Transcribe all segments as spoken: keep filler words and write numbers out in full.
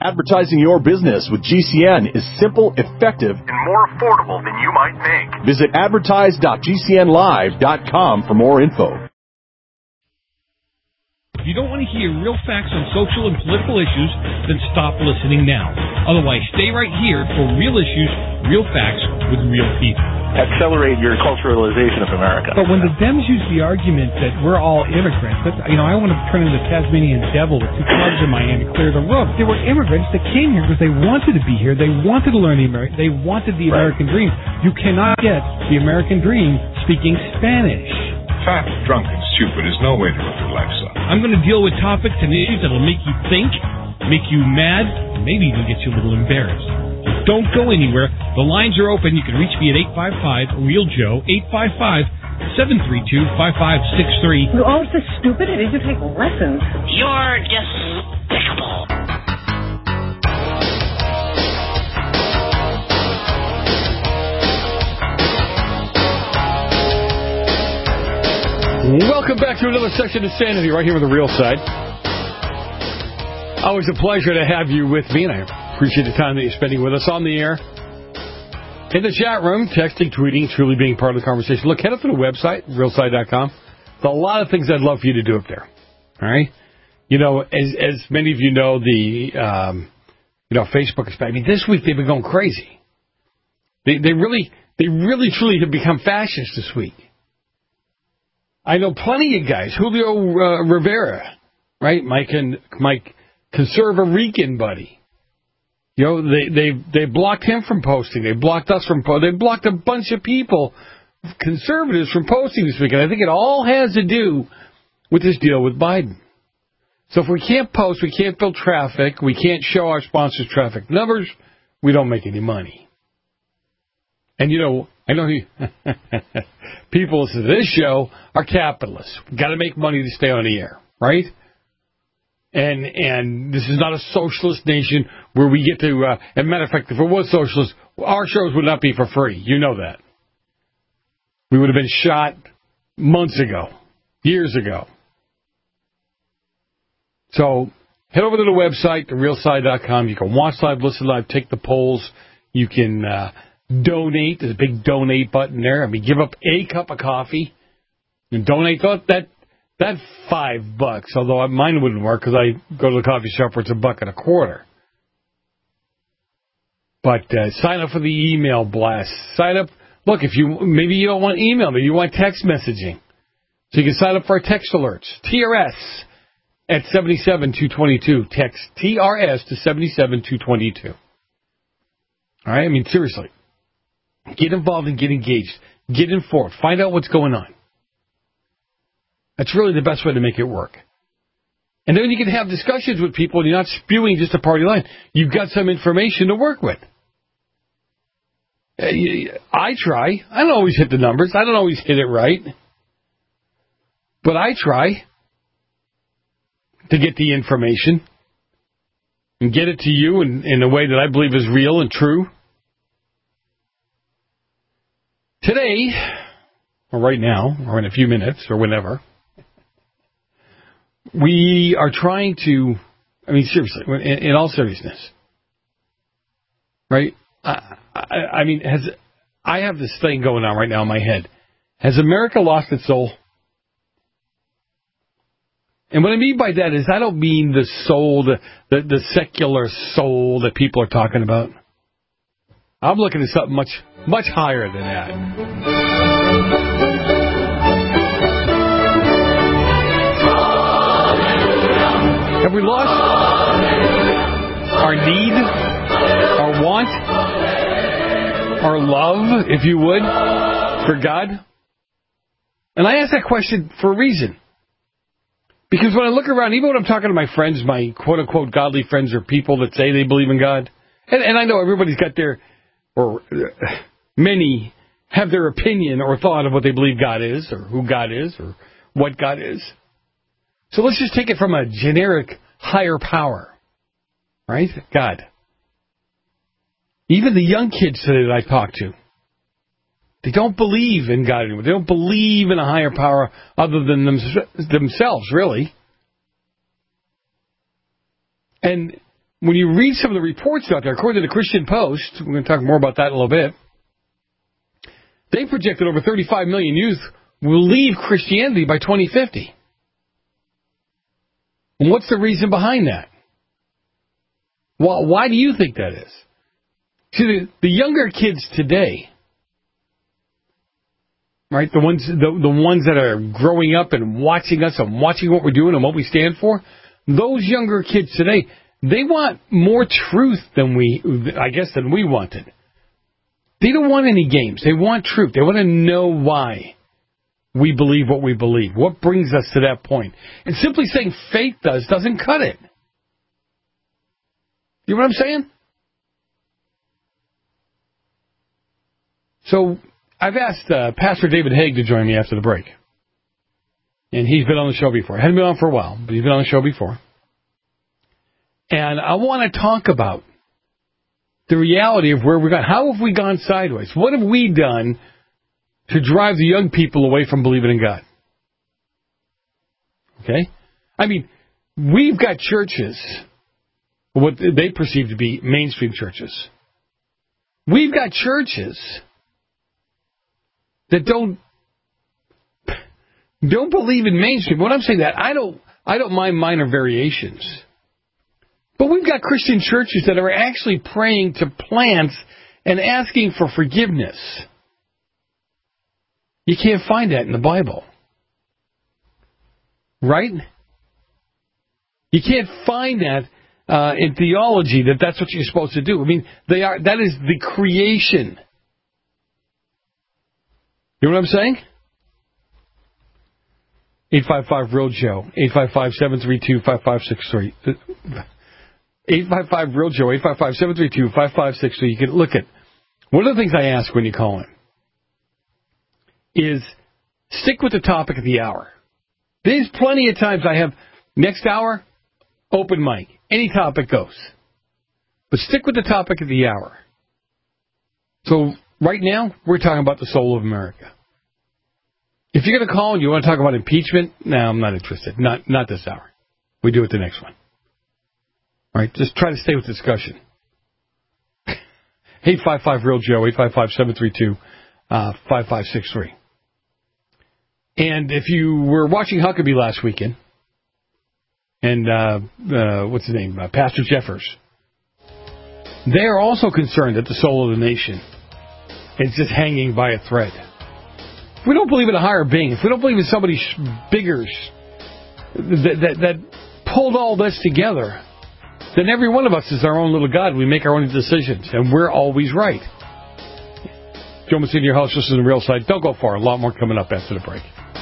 Advertising your business with G C N is simple, effective, and more affordable than you might think. Visit advertise dot g c n live dot com for more info. If you don't want to hear real facts on social and political issues, then stop listening now. Otherwise, stay right here for real issues, real facts with real people. Accelerate your culturalization of America. But when the Dems use the argument that we're all immigrants, that, you know, I want to turn into the Tasmanian devil with two clubs in my hand to clear the room. There were immigrants that came here because they wanted to be here. They wanted to learn the American. They wanted the American dream. You cannot get the American dream speaking Spanish. Fat, drunk, and stupid is no way to live your life, son. I'm going to deal with topics and issues that will make you think, make you mad, and maybe even get you a little embarrassed. Don't go anywhere. The lines are open. You can reach me at eight five five, real joe, eight five five, seven three two, five five six three. You're all so stupid. I need to take lessons. You're despicable. Welcome back to another session of Sanity right here with The Real Side. Always a pleasure to have you with me, and I appreciate the time that you're spending with us on the air. In the chat room, texting, tweeting, truly being part of the conversation. Look, head up to the website, real side dot com. There's a lot of things I'd love for you to do up there. All right? You know, as as many of you know, the um, you know, Facebook is back. I mean, this week they've been going crazy. They they really they really truly have become fascist this week. I know plenty of guys, Julio uh, Rivera, right? My con, my conserva-rican buddy. You know, they they they blocked him from posting. They blocked us from posting. They blocked a bunch of people, conservatives, from posting this week. And I think it all has to do with this deal with Biden. So if we can't post, we can't build traffic, we can't show our sponsors traffic numbers, we don't make any money. And, you know, I know you, people listen to this show are capitalists. We've got to make money to stay on the air, right? And and this is not a socialist nation where we get to, uh, as a matter of fact, if it was socialist, our shows would not be for free. You know that. We would have been shot months ago, years ago. So head over to the website, the real side dot com. You can watch live, listen live, take the polls. You can uh, donate. There's a big donate button there. I mean, give up a cup of coffee and donate that that five bucks. Although mine wouldn't work because I go to the coffee shop where it's a buck and a quarter. But uh, sign up for the email blast. Sign up. Look, if you maybe you don't want email, maybe you want text messaging, so you can sign up for our text alerts. T R S. At seventy-seven two twenty-two. Text T R S to seventy-seven two twenty-two. All right? I mean, seriously. Get involved and get engaged. Get informed. Find out what's going on. That's really the best way to make it work. And then you can have discussions with people and you're not spewing just a party line. You've got some information to work with. I try. I don't always hit the numbers. I don't always hit it right. But I try to get the information and get it to you in, in a way that I believe is real and true. Today, or right now, or in a few minutes, or whenever, we are trying to, I mean, seriously, in, in all seriousness, right? I, I, I mean, has I have this thing going on right now in my head. Has America lost its soul? And what I mean by that is I don't mean the soul, the, the, the secular soul that people are talking about. I'm looking at something much, much higher than that. Have we lost our need, our want, our love, if you would, for God? And I ask that question for a reason. Because when I look around, even when I'm talking to my friends, my quote-unquote godly friends or people that say they believe in God, and, and I know everybody's got their, or uh, many have their opinion or thought of what they believe God is, or who God is, or what God is. So let's just take it from a generic higher power, right? God. Even the young kids today that I talk to, they don't believe in God anymore. They don't believe in a higher power other than them, themselves, really. And when you read some of the reports out there, according to the Christian Post, we're going to talk more about that in a little bit, they projected over thirty-five million youth will leave Christianity by twenty fifty. And what's the reason behind that? Well, why do you think that is? See, the, the younger kids today, right, the ones the, the ones that are growing up and watching us and watching what we're doing and what we stand for, those younger kids today, they want more truth than we, I guess, than we wanted. They don't want any games. They want truth. They want to know why we believe what we believe. What brings us to that point? And simply saying faith does doesn't cut it. You know what I'm saying? So I've asked uh, Pastor David Haig to join me after the break. And he's been on the show before. Hadn't been on for a while, but he's been on the show before. And I want to talk about the reality of where we've gone. How have we gone sideways? What have we done to drive the young people away from believing in God? Okay? I mean, we've got churches, what they perceive to be mainstream churches. We've got churches that don't don't believe in mainstream. When I'm saying that, I don't I don't mind minor variations. But we've got Christian churches that are actually praying to plants and asking for forgiveness. You can't find that in the Bible. Right? You can't find that uh, in theology, that that's what you're supposed to do. I mean, they are. That is the creation. You know what I'm saying? eight five five real Joe. eight five five, seven three two, five five six three. eight five five real Joe. eight five five, seven three two, five five six three. You can look at. One of the things I ask when you call in is stick with the topic of the hour. There's plenty of times I have next hour, open mic. Any topic goes. But stick with the topic of the hour. So right now, we're talking about the soul of America. If you're going to call and you want to talk about impeachment, no, I'm not interested. Not not this hour. We do it the next one. All right, just try to stay with discussion. eight five five real Joe, eight five five, seven three two, five five six three. And if you were watching Huckabee last weekend, and uh, uh, what's his name, uh, Pastor Jeffers, they are also concerned that the soul of the nation is just hanging by a thread. If we don't believe in a higher being, if we don't believe in somebody sh- bigger sh- that, that, that pulled all this together, then every one of us is our own little God. We make our own decisions, and we're always right. Joe Messina, your host, this is the Real Side. Don't go far. A lot more coming up after the break.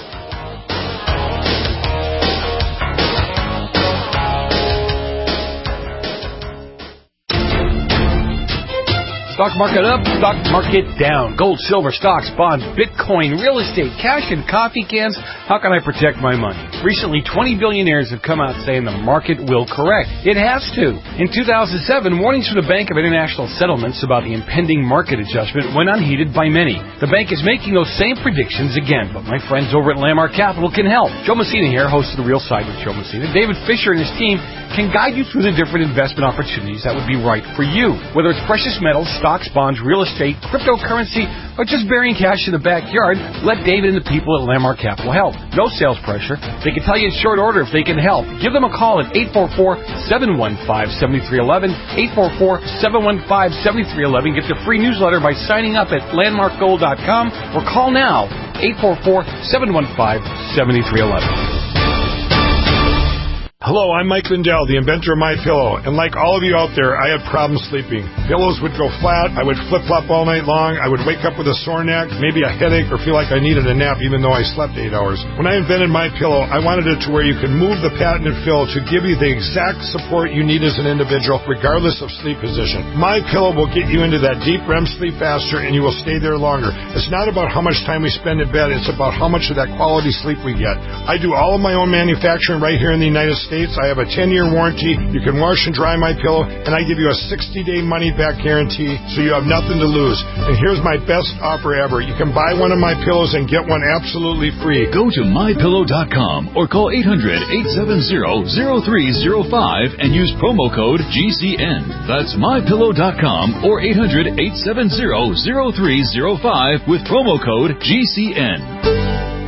Stock market up, stock market down. Gold, silver, stocks, bonds, Bitcoin, real estate, cash, and coffee cans. How can I protect my money? Recently, twenty billionaires have come out saying the market will correct. It has to. In two thousand seven, warnings from the Bank of International Settlements about the impending market adjustment went unheeded by many. The bank is making those same predictions again, but my friends over at Landmark Capital can help. Joe Messina here, host of The Real Side with Joe Messina. David Fisher and his team can guide you through the different investment opportunities that would be right for you. Whether it's precious metals, stocks, bonds, real estate, cryptocurrency, or just burying cash in the backyard, let David and the people at Landmark Capital help. No sales pressure. They can tell you in short order if they can help. Give them a call at eight four four, seven one five, seven three one one, eight four four, seven one five, seven three one one. Get your free newsletter by signing up at landmark gold dot com or call now, eight four four, seven one five, seven three one one. Hello, I'm Mike Lindell, the inventor of MyPillow, and like all of you out there, I had problems sleeping. Pillows would go flat, I would flip-flop all night long, I would wake up with a sore neck, maybe a headache, or feel like I needed a nap even though I slept eight hours. When I invented MyPillow, I wanted it to where you could move the patented fill to give you the exact support you need as an individual, regardless of sleep position. MyPillow will get you into that deep R E M sleep faster, and you will stay there longer. It's not about how much time we spend in bed, it's about how much of that quality sleep we get. I do all of my own manufacturing right here in the United States. States. I have a ten-year warranty. You can wash and dry my pillow, and I give you a sixty-day money-back guarantee, so you have nothing to lose. And here's my best offer ever. You can buy one of my pillows and get one absolutely free. Go to my pillow dot com or call eight hundred, eight seven zero, zero three zero five and use promo code G C N. That's my pillow dot com or eight hundred, eight seven zero, zero three zero five with promo code G C N.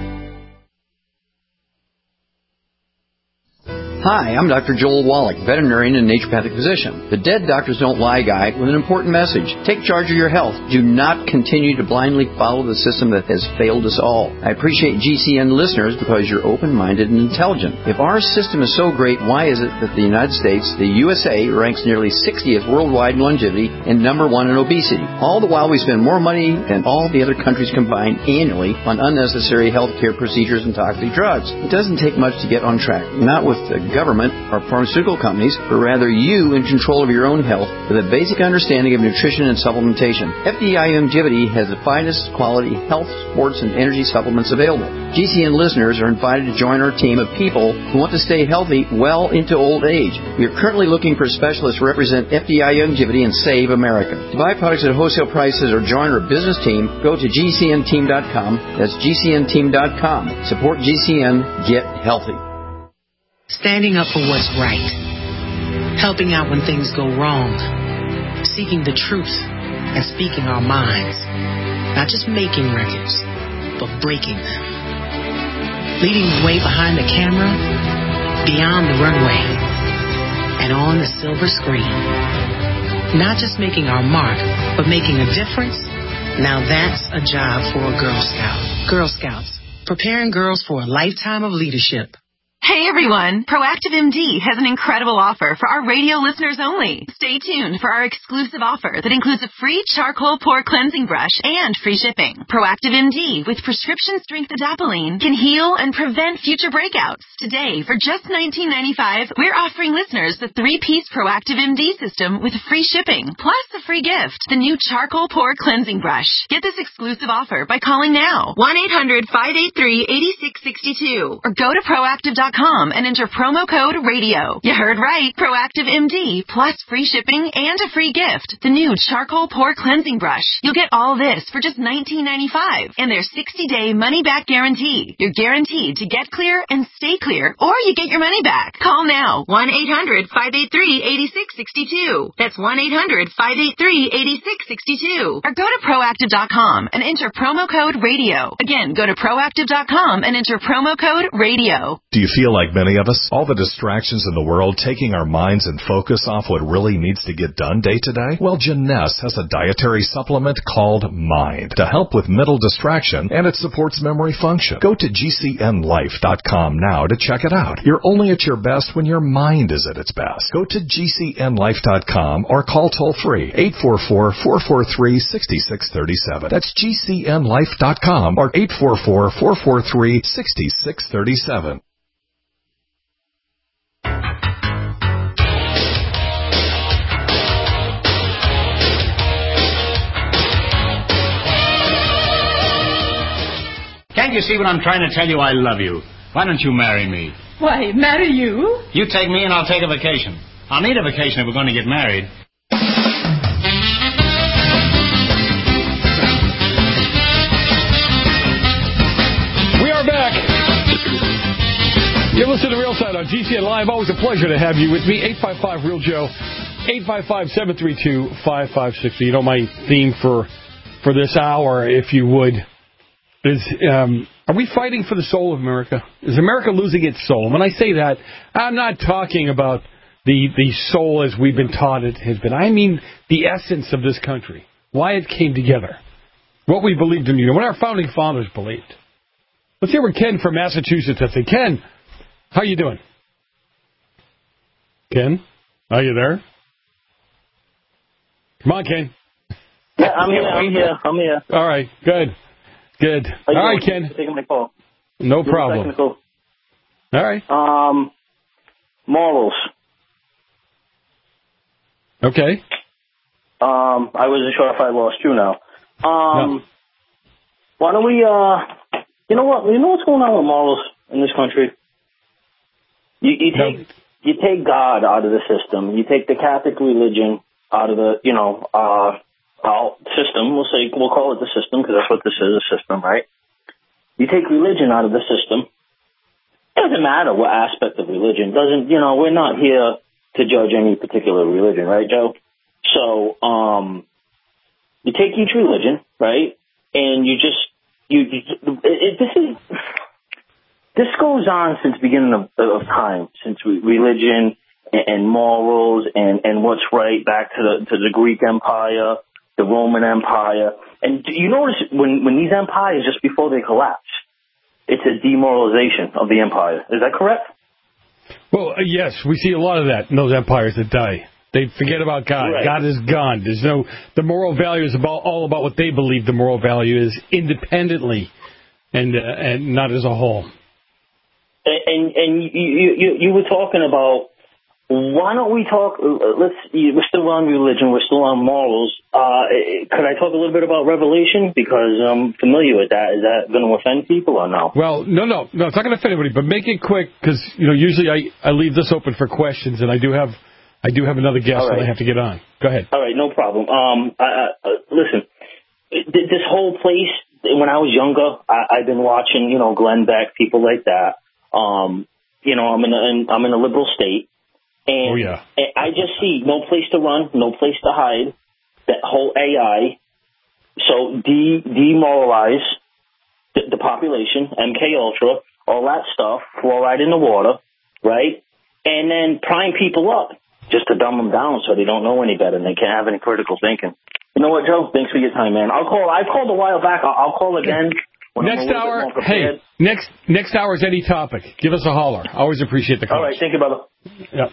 Hi, I'm Doctor Joel Wallach, veterinarian and naturopathic physician. The Dead Doctors Don't Lie guide with an important message. Take charge of your health. Do not continue to blindly follow the system that has failed us all. I appreciate G C N listeners because you're open-minded and intelligent. If our system is so great, why is it that the United States, the U S A, ranks nearly sixtieth worldwide in longevity and number one in obesity? All the while we spend more money than all the other countries combined annually on unnecessary health care procedures and toxic drugs. It doesn't take much to get on track. Not with the government or pharmaceutical companies, but rather you in control of your own health with a basic understanding of nutrition and supplementation. F D I Longevity has the finest quality health, sports, and energy supplements available. G C N listeners are invited to join our team of people who want to stay healthy well into old age. We are currently looking for specialists to represent F D I Longevity and Save America. To buy products at wholesale prices or join our business team, go to G C N team dot com. That's G C N team dot com. Support G C N. Get healthy. Standing up for what's right, helping out when things go wrong, seeking the truth, and speaking our minds. Not just making records, but breaking them. Leading the way behind the camera, beyond the runway, and on the silver screen. Not just making our mark, but making a difference. Now that's a job for a Girl Scout. Girl Scouts, preparing girls for a lifetime of leadership. Hey everyone! Proactive M D has an incredible offer for our radio listeners only. Stay tuned for our exclusive offer that includes a free charcoal pore cleansing brush and free shipping. Proactive M D with prescription strength adapalene can heal and prevent future breakouts. Today, for just nineteen ninety-five dollars, we're offering listeners the three-piece Proactive M D system with free shipping, plus a free gift, the new charcoal pore cleansing brush. Get this exclusive offer by calling now, one eight hundred, five eight three, eight six six two, or go to proactive dot com and enter promo code radio. You heard right. Proactive M D plus free shipping and a free gift. The new charcoal pore cleansing brush. You'll get all this for just nineteen ninety-five dollars and their sixty-day money-back guarantee. You're guaranteed to get clear and stay clear, or you get your money back. Call now. one eight hundred, five eight three, eight six six two. That's one eight hundred, five eight three, eight six six two. Or go to proactive dot com and enter promo code radio. Again, go to proactive dot com and enter promo code radio. Do you feel like many of us, all the distractions in the world taking our minds and focus off what really needs to get done day to day? Well, Janess has a dietary supplement called Mind to help with mental distraction, and it supports memory function. Go to G C N life dot com now to check it out. You're only at your best when your mind is at its best. Go to G C N life dot com or call toll-free eight four four, four four three, six six three seven. That's G C N life dot com or eight four four, four four three, six six three seven. Can't you see what I'm trying to tell you? I love you. Why don't you marry me? Why, marry you? You take me and I'll take a vacation. I'll need a vacation if we're going to get married. We are back. You're listening to Real Side on G C N Live. Always a pleasure to have you with me. eight five five, real Joe. eight five five, seven three two, five five six zero. You know, my theme for, for this hour, if you would, is, um, are we fighting for the soul of America? Is America losing its soul? And when I say that, I'm not talking about the the soul as we've been taught it has been. I mean the essence of this country, why it came together, what we believed in, you know, what our founding fathers believed. Let's hear what Ken from Massachusetts has to say. Ken, how you doing? Ken, are you there? Come on, Ken. Yeah, I'm here. I'm here. I'm here. All right, good. Good. All right, Ken. Taking my call. No problem. Technical. All right. Um, morals. Okay. Um, I wasn't sure if I lost you now. Um, no. Why don't we, uh, you know what, you know what's going on with morals in this country? You, you take No. you take God out of the system. You take the Catholic religion out of the, you know, uh, our system. We'll say we'll call it the system because that's what this is, a system, right? You take religion out of the system. It doesn't matter what aspect of religion. Doesn't you know? We're not here to judge any particular religion, right, Joe? So, um, you take each religion, right, and you just you. you it, it, this is this goes on since the beginning of, of time, since we, religion and, and morals and, and what's right back to the to the Greek Empire, the Roman Empire, and you notice when when these empires just before they collapse, it's a demoralization of the empire. Is that correct? Well, uh, yes, we see a lot of that in those empires that die. They forget about God. Right. God is gone. There's no the moral value is about all about what they believe the moral value is independently, and uh, and not as a whole. And and, and you, you you were talking about. Why don't we talk? Let's. We're still on religion. We're still on morals. Uh, could I talk a little bit about Revelation because I'm familiar with that? Is that going to offend people or no? Well, no, no, no. It's not going to offend anybody. But make it quick because you know usually I, I leave this open for questions, and I do have I do have another guest right. that I have to get on. Go ahead. All right, no problem. Um, I, I, listen, this whole place. When I was younger, I, I've been watching, you know, Glenn Beck, people like that. Um, you know, I'm in a, I'm in a liberal state. And oh, yeah. I just see no place to run, no place to hide, that whole A I. So de- demoralize the, the population, M K Ultra, all that stuff, fluoride in the water, right? And then prime people up just to dumb them down so they don't know any better and they can't have any critical thinking. You know what, Joe? Thanks for your time, man. I'll call. I called a while back. I'll, I'll call again. Next hour, hey, next next hour is any topic. Give us a holler. I always appreciate the call. All right, thank you, brother. Yep.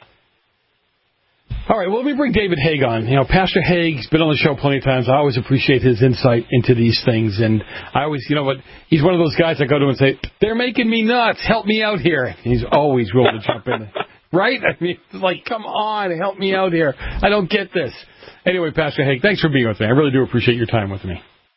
All right, well, let me bring David Haig on. You know, Pastor Haig's been on the show plenty of times. I always appreciate his insight into these things. And I always, you know what, he's one of those guys I go to and say, they're making me nuts. Help me out here. And he's always willing to jump in. Right? I mean, it's like, come on, help me out here. I don't get this. Anyway, Pastor Haig, thanks for being with me. I really do appreciate your time with me.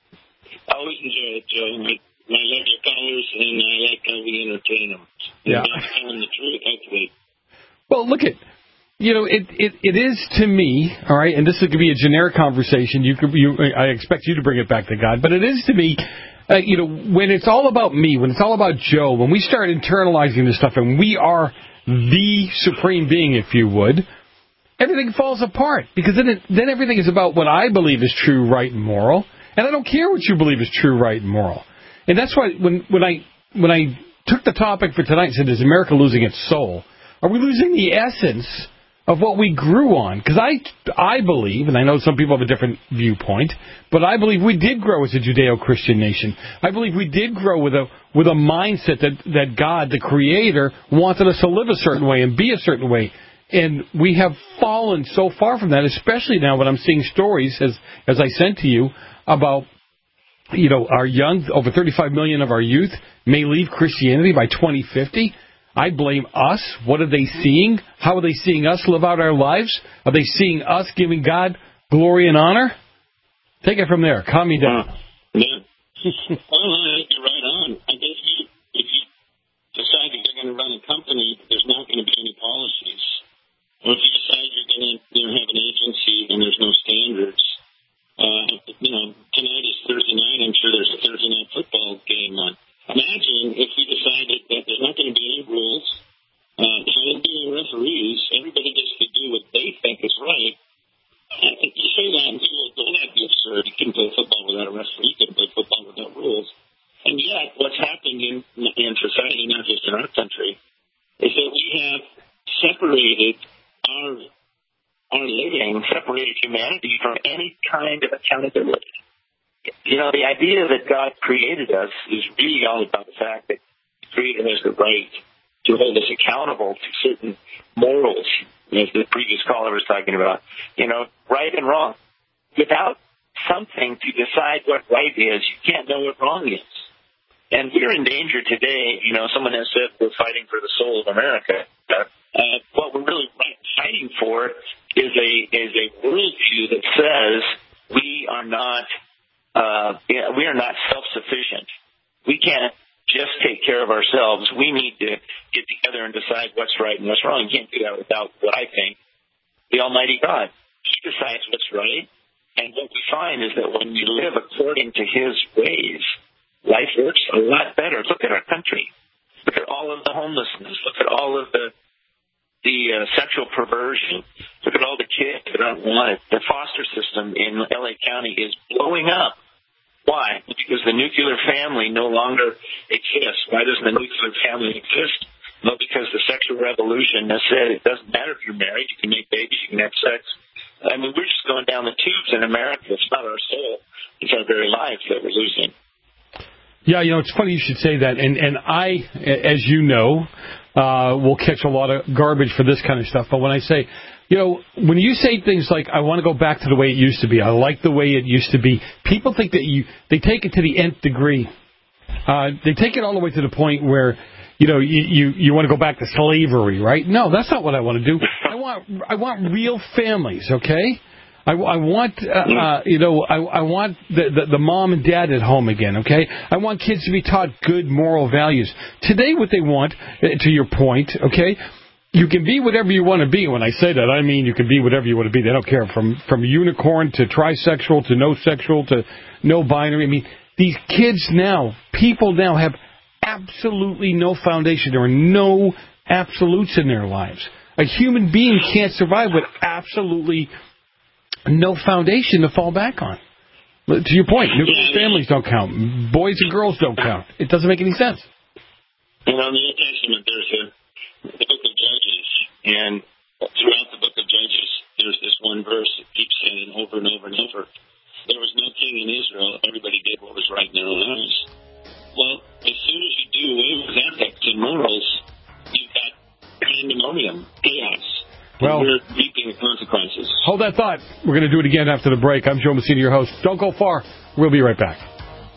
I always enjoy it, Joe. I, I like your callers, and I like how we entertain them. Yeah. That's telling the truth, hopefully. Well, look at, you know, it, it, it is to me, all right, and this could be a generic conversation. You could, you, I expect you to bring it back to God, but it is to me, uh, you know, when it's all about me, when it's all about Joe, when we start internalizing this stuff and we are the supreme being, if you would, everything falls apart because then it, then everything is about what I believe is true, right, and moral, and I don't care what you believe is true, right, and moral. And that's why when when I when I took the topic for tonight and said, is America losing its soul? Are we losing the essence of what we grew on? Because I, I believe, and I know some people have a different viewpoint, but I believe we did grow as a Judeo-Christian nation. I believe we did grow with a with a mindset that, that God, the Creator, wanted us to live a certain way and be a certain way. And we have fallen so far from that, especially now when I'm seeing stories, as as I sent to you, about, you know, our young, over thirty-five million of our youth may leave Christianity by twenty fifty. I blame us. What are they seeing? How are they seeing us live out our lives? Are they seeing us giving God glory and honor? Take it from there. Calm me down. Yeah. Well, I think you're right on. I guess you, if you decide that you're going to run a company, there's not going to be any policies. Or if you decide you're going to, you know, have an agency and there's no standards, uh, you know, tonight is Thursday night. I'm sure there's a Thursday night football game on. Imagine if we decided that there's not going to be any rules, uh, there's not going to be any referees, everybody gets to do what they think is right. I think you say that and people go, that'd be absurd. You couldn't play football without a referee. You couldn't play football without rules. And yet, what's happening in, in society, not just in our country, is that we have separated our our living, separated humanity from any kind of accountability. You know, the idea that God created us is really all about the fact that He created us the right to hold us accountable to certain morals, as the previous caller was talking about, you know, right and wrong. Without something to decide what right is, you can't know what wrong is. And we're in danger today. You know, someone has said we're fighting for the soul of America. Uh, what we're really fighting for is a is a worldview that says we are not uh, we are not self-sufficient. We can't just take care of ourselves. We need to get together and decide what's right and what's wrong. You can't do that without what I think. The Almighty God. He decides what's right. And what we find is that when we live according to His ways, life works a lot better. Look at our country. Look at all of the homelessness. Look at all of the the uh, sexual perversion. Look at all the kids that aren't wanted. The foster system in L A County is blowing up. Why? Because the nuclear family no longer exists. Why doesn't the nuclear family exist? Well, because the sexual revolution has said it doesn't matter if you're married. You can make babies. You can have sex. I mean, we're just going down the tubes in America. It's not our soul. It's our very lives that we're losing. Yeah, you know, it's funny you should say that. And, and I, as you know, uh, will catch a lot of garbage for this kind of stuff. But when I say, you know, when you say things like, I want to go back to the way it used to be, I like the way it used to be, people think that you, they take it to the nth degree. Uh, they take it all the way to the point where, you know, you, you, you want to go back to slavery, right? No, that's not what I want to do. I want, I want real families, okay? I, I want, uh, uh, you know, I, I want the, the, the mom and dad at home again, okay? I want kids to be taught good moral values. Today, what they want, to your point, okay, you can be whatever you want to be. When I say that, I mean you can be whatever you want to be. They don't care, from, from unicorn to trisexual to no sexual to no binary. I mean, these kids now, people now have absolutely no foundation. There are no absolutes in their lives. A human being can't survive with absolutely no foundation to fall back on. To your point, nuclear families don't count. Boys and girls don't count. It doesn't make any sense. You know, in the New Testament, there's a, the book of Judges, and throughout the book of Judges, there's this one verse that keeps saying over and over and over, there was no king in Israel. Everybody did what was right in their own eyes. Well, as soon as you do away with ethics and morals, you've got pandemonium, chaos. Well, we're reaping the consequences. Hold that thought. We're going to do it again after the break. I'm Joe Messina, your host. Don't go far. We'll be right back.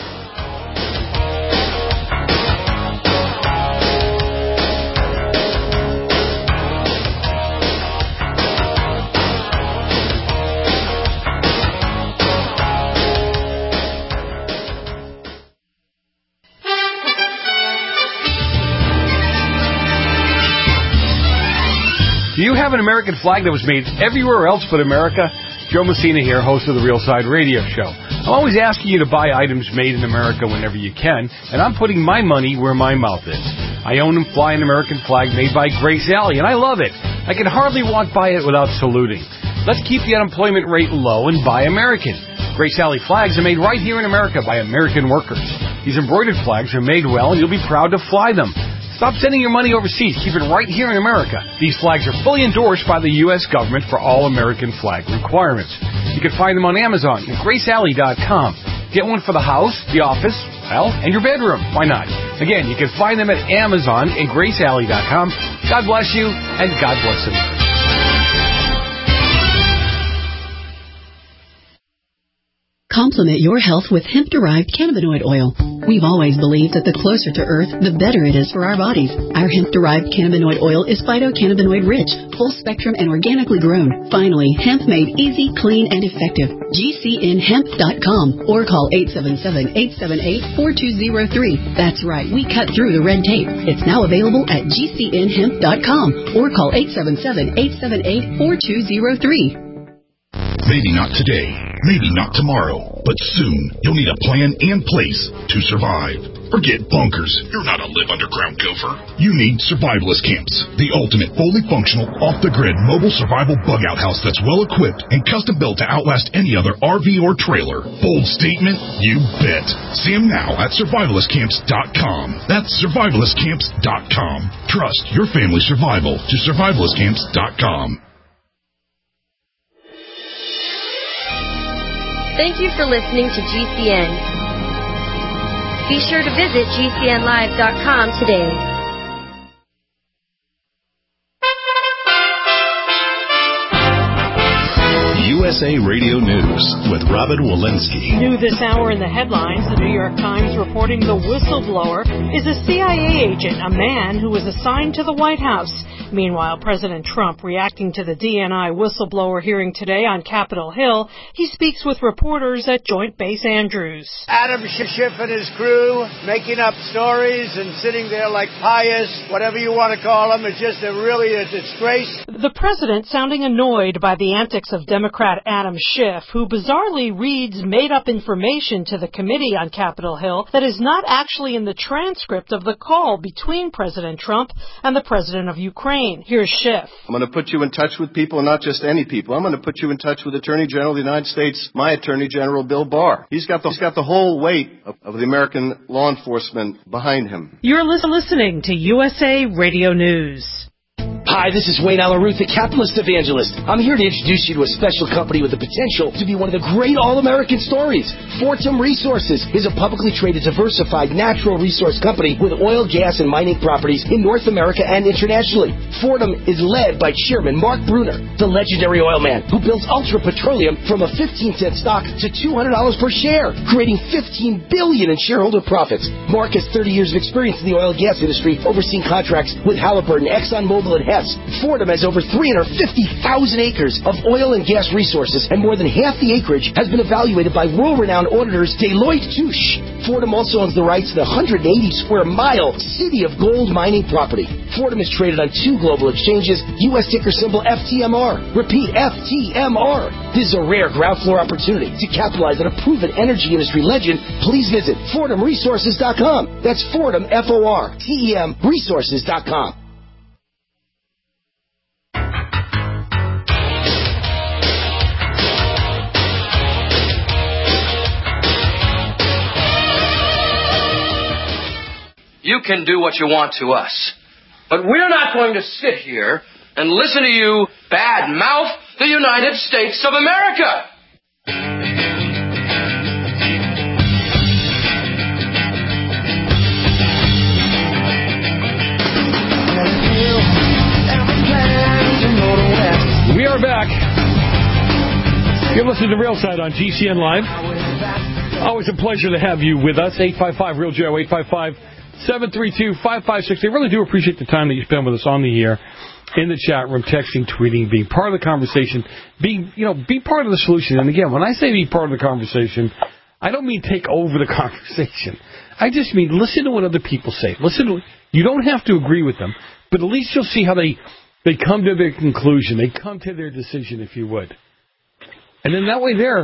Do you have an American flag that was made everywhere else but America? Joe Messina here, host of the Real Side Radio Show. I'm always asking you to buy items made in America whenever you can, and I'm putting my money where my mouth is. I own and fly an American flag made by Grace Alley, and I love it. I can hardly walk by it without saluting. Let's keep the unemployment rate low and buy American. Grace Alley flags are made right here in America by American workers. These embroidered flags are made well, and you'll be proud to fly them. Stop sending your money overseas. Keep it right here in America. These flags are fully endorsed by the U S government for all American flag requirements. You can find them on Amazon and Grace Alley dot com. Get one for the house, the office, well, and your bedroom. Why not? Again, you can find them at Amazon and Grace Alley dot com. God bless you, and God bless America. Complement your health with hemp-derived cannabinoid oil. We've always believed that the closer to Earth, the better it is for our bodies. Our hemp-derived cannabinoid oil is phytocannabinoid rich, full spectrum, and organically grown. Finally, hemp made easy, clean, and effective. G C N hemp dot com or call eight seven seven, eight seven eight, four two zero three. That's right, we cut through the red tape. It's now available at G C N hemp dot com or call eight seven seven, eight seven eight, four two zero three. Maybe not today, maybe not tomorrow, but soon you'll need a plan and place to survive. Forget bunkers. You're not a live underground gopher. You need survivalist camps, the ultimate fully functional, off-the-grid mobile survival bug-out house that's well-equipped and custom-built to outlast any other R V or trailer. Bold statement? You bet. See them now at survivalist camps dot com. That's survivalist camps dot com. Trust your family's survival to survivalist camps dot com. Thank you for listening to G C N. Be sure to visit G C N live dot com today. U S A Radio News with Robin Walensky. New this hour in the headlines, the New York Times reporting the whistleblower is a C I A agent, a man who was assigned to the White House. Meanwhile, President Trump reacting to the D N I whistleblower hearing today on Capitol Hill. He speaks with reporters at Joint Base Andrews. Adam Schiff and his crew making up stories and sitting there like pious, whatever you want to call them. It's just a really a disgrace. The president sounding annoyed by the antics of Democrat Adam Schiff, who bizarrely reads made-up information to the committee on Capitol Hill that is not actually in the transcript of the call between President Trump and the president of Ukraine. Here's Schiff. I'm going to put you in touch with people, and not just any people. I'm going to put you in touch with Attorney General of the United States, my Attorney General, Bill Barr. He's got the, he's got the whole weight of, of the American law enforcement behind him. You're listening to U S A Radio News. Hi, this is Wayne Alaruth, the capitalist evangelist. I'm here to introduce you to a special company with the potential to be one of the great all-American stories. Fortum Resources is a publicly traded, diversified natural resource company with oil, gas, and mining properties in North America and internationally. Fortum is led by Chairman Mark Bruner, the legendary oil man who builds Ultra Petroleum from a fifteen cent stock to two hundred dollars per share, creating fifteen billion dollars in shareholder profits. Mark has thirty years of experience in the oil and gas industry, overseeing contracts with Halliburton, ExxonMobil, and Hess. Fortum has over three hundred fifty thousand acres of oil and gas resources, and more than half the acreage has been evaluated by world-renowned auditors Deloitte Touche. Fortum also owns the rights to the one hundred eighty square mile City of Gold mining property. Fortum is traded on two global exchanges, U S ticker symbol F T M R. Repeat, F T M R. This is a rare ground floor opportunity to capitalize on a proven energy industry legend. Please visit Fortum Resources dot com. That's Fortum, F O R T E M, Resources dot com. You can do what you want to us. But we're not going to sit here and listen to you bad-mouth the United States of America. We are back. You're listening to Real Side on G C N Live. Always a pleasure to have you with us. eight five five, real Joe, eight five five, seven three two, five five six zero. I really do appreciate the time that you spend with us on the air, in the chat room, texting, tweeting, being part of the conversation, being, you know, be part of the solution. And again, when I say be part of the conversation, I don't mean take over the conversation. I just mean listen to what other people say. Listen to, you don't have to agree with them, but at least you'll see how they, they come to their conclusion. They come to their decision, if you would. And then that way there,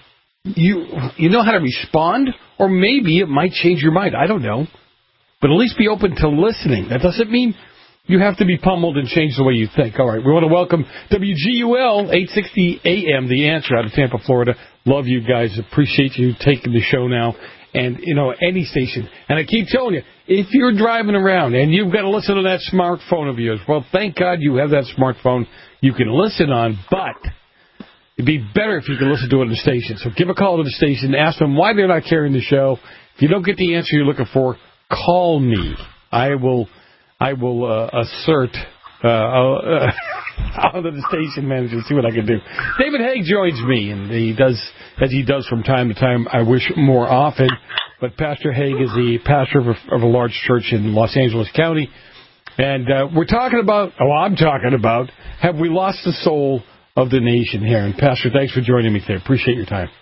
you you know how to respond, or maybe it might change your mind. I don't know. But at least be open to listening. That doesn't mean you have to be pummeled and change the way you think. All right, we want to welcome W G U L, eight sixty A M, The Answer, out of Tampa, Florida. Love you guys. Appreciate you taking the show now. And, you know, any station. And I keep telling you, if you're driving around and you've got to listen to that smartphone of yours, well, thank God you have that smartphone you can listen on, but it'd be better if you could listen to it on the station. So give a call to the station, ask them why they're not carrying the show. If you don't get the answer you're looking for, call me. I will I will uh, assert uh, uh, out of the station manager and see what I can do. David Haig joins me, and he does, as he does from time to time, I wish more often. But Pastor Haig is the pastor of a, of a large church in Los Angeles County. And uh, we're talking about, oh, I'm talking about, have we lost the soul of the nation here? And Pastor, thanks for joining me today. Appreciate your time.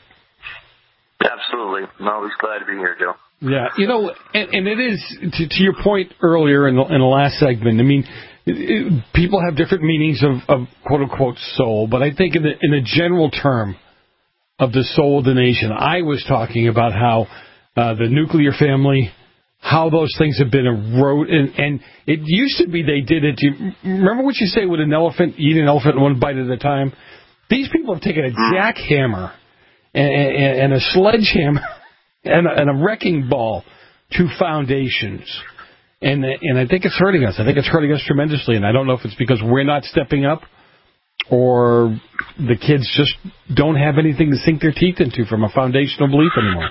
Absolutely. I'm always glad to be here, Joe. Yeah, you know, and, and it is, to, to your point earlier in the, in the last segment, I mean, it, it, people have different meanings of, of quote-unquote soul, but I think in the, in the general term of the soul of the nation, I was talking about how uh, the nuclear family, how those things have been eroded, and, and it used to be they did it. Do you remember what you say with an elephant, eat an elephant one bite at a time? These people have taken a jackhammer and, and, and a sledgehammer and a, and a wrecking ball to foundations. And and I think it's hurting us. I think it's hurting us tremendously. And I don't know if it's because we're not stepping up or the kids just don't have anything to sink their teeth into from a foundational belief anymore.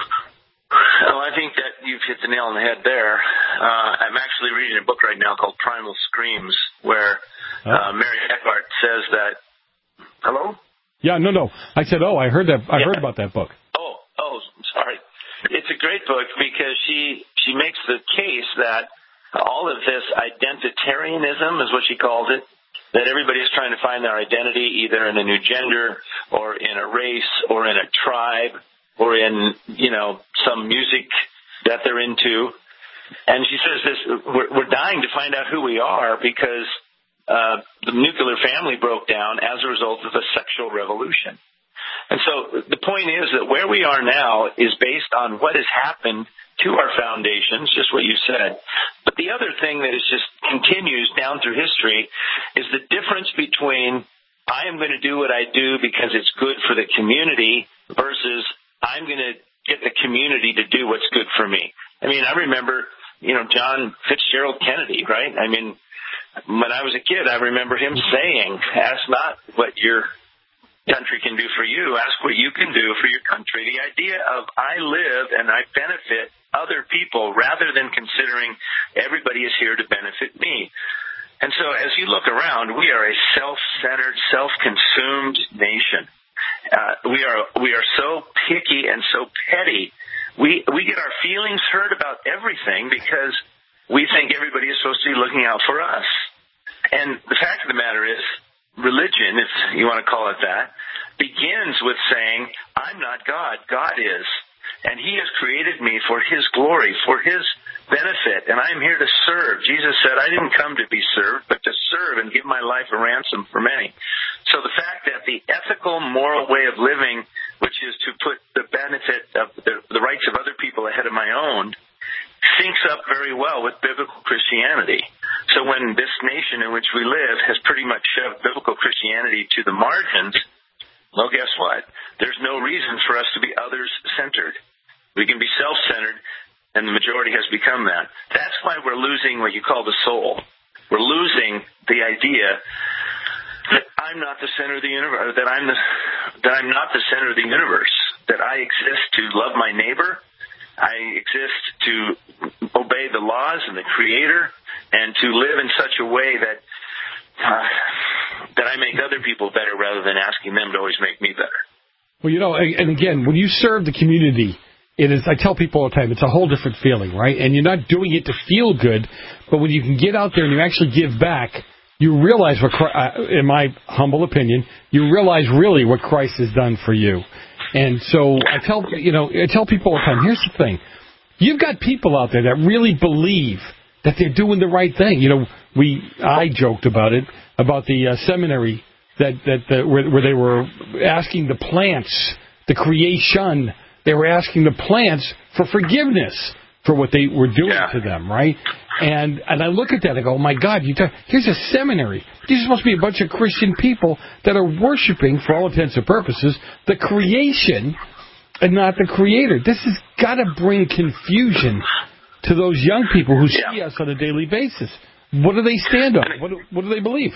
Well, I think that you've hit the nail on the head there. Uh, I'm actually reading a book right now called Primal Screams, where uh, Mary Eckhart says that... Hello? Yeah, no, no. I said, oh, I heard that. I Yeah. heard about that book. Oh, oh, sorry. It's a great book because she she makes the case that all of this identitarianism is what she calls it, that everybody's trying to find their identity either in a new gender or in a race or in a tribe or in, you know, some music that they're into. And she says this, we're, we're dying to find out who we are because uh, the nuclear family broke down as a result of the sexual revolution. And so the point is that where we are now is based on what has happened to our foundations, just what you said. But the other thing that is just continues down through history is the difference between I am going to do what I do because it's good for the community versus I'm going to get the community to do what's good for me. I mean, I remember, you know, John Fitzgerald Kennedy, right? I mean, when I was a kid, I remember him saying, ask not what your country can do for you, ask what you can do for your country. The idea of I live and I benefit other people rather than considering everybody is here to benefit me. And so as you look around, we are a self-centered, self-consumed nation. Uh, we are we are so picky and so petty. We we get our feelings hurt about everything because we think everybody is supposed to be looking out for us. And the fact of the matter is, religion, if you want to call it that, begins with saying, I'm not God, God is. And he has created me for his glory, for his benefit, and I am here to serve. Jesus said, I didn't come to be served, but to serve and give my life a ransom for many. So the fact that the ethical, moral way of living, which is to put the benefit of the, the rights of other people ahead of my own, syncs up very well with biblical Christianity. So when this nation in which we live has pretty much shoved biblical Christianity to the margins, well, guess what? There's no reason for us to be others-centered. We can be self-centered, and the majority has become that. That's why we're losing what you call the soul. We're losing the idea that I'm not the center of the universe, that I'm the, that I'm not the center of the universe, that I exist to love my neighbor, I exist to obey the laws and the Creator, and to live in such a way that uh, that I make other people better rather than asking them to always make me better. Well, you know, and again, when you serve the community, it is, I tell people all the time, it's a whole different feeling, right? And you're not doing it to feel good, but when you can get out there and you actually give back, you realize what, uh, in my humble opinion, you realize really what Christ has done for you. And so I tell, you know, I tell people all the time, here's the thing. You've got people out there that really believe that they're doing the right thing. You know, we, I joked about it, about the uh, seminary that, that, that where, where they were asking the plants, the creation, they were asking the plants for forgiveness for what they were doing yeah. to them, right? And and I look at that, I go, oh my God, you talk, here's a seminary. These are supposed to be a bunch of Christian people that are worshiping, for all intents and purposes, the creation and not the Creator. This has got to bring confusion to those young people who see yeah. us on a daily basis. What do they stand on? What do, what do they believe?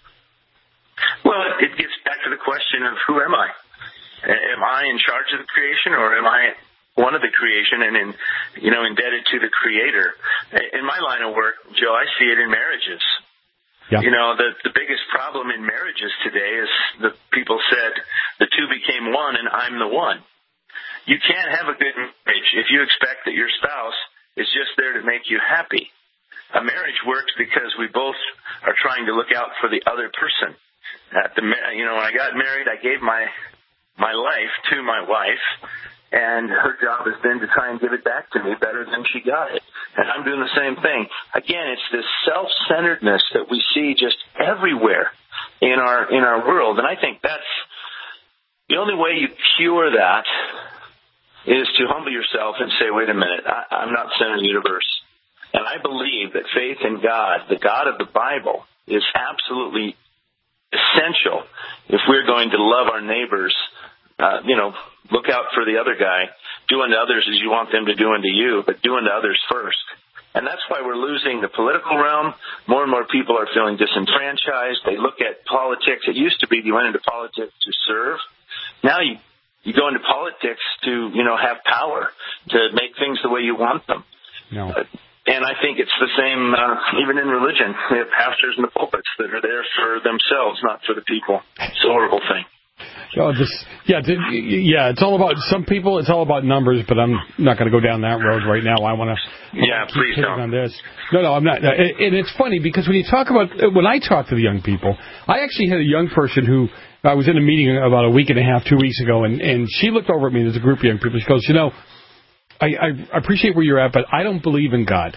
Well, it gets back to the question of who am I? Am I in charge of the creation, or am I one of the creation and in, you know, indebted to the Creator? In my line of work, Joe, I see it in marriages. Yeah. You know, the the biggest problem in marriages today is the people said the two became one and I'm the one. You can't have a good marriage if you expect that your spouse is just there to make you happy. A marriage works because we both are trying to look out for the other person. At the, you know, when I got married, I gave my my life to my wife, and her job has been to try and give it back to me better than she got it. And I'm doing the same thing. Again, it's this self-centeredness that we see just everywhere in our in our world. And I think that's the only way you cure that is to humble yourself and say, wait a minute, I, I'm not the center of the universe. And I believe that faith in God, the God of the Bible, is absolutely essential if we're going to love our neighbors. Uh, you know, look out for the other guy. Do unto others as you want them to do unto you, but do unto others first. And that's why we're losing the political realm. More and more people are feeling disenfranchised. They look at politics. It used to be you went into politics to serve. Now you, you go into politics to, you know, have power, to make things the way you want them. No. Uh, and I think it's the same uh, even in religion. We have pastors in the pulpits that are there for themselves, not for the people. It's a horrible thing. Oh, this, yeah, th- yeah. It's all about some people. It's all about numbers, but I'm not going to go down that road right now. I want to. Yeah, keep please don't. On this. No, no, I'm not. And and it's funny because when you talk about when I talk to the young people, I actually had a young person who I was in a meeting about a week and a half, two weeks ago, and and she looked over at me. There's a group of young people. She goes, you know, I, I appreciate where you're at, but I don't believe in God.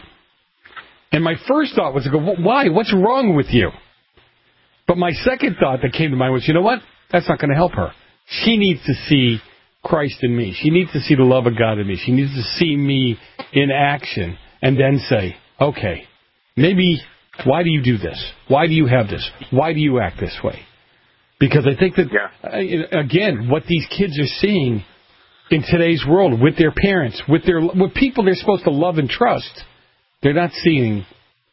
And my first thought was to go, why? What's wrong with you? But my second thought that came to mind was, you know what? That's not going to help her. She needs to see Christ in me. She needs to see the love of God in me. She needs to see me in action and then say, okay, maybe why do you do this? Why do you have this? Why do you act this way? Because I think that, yeah. again, what these kids are seeing in today's world with their parents, with their with people they're supposed to love and trust, they're not seeing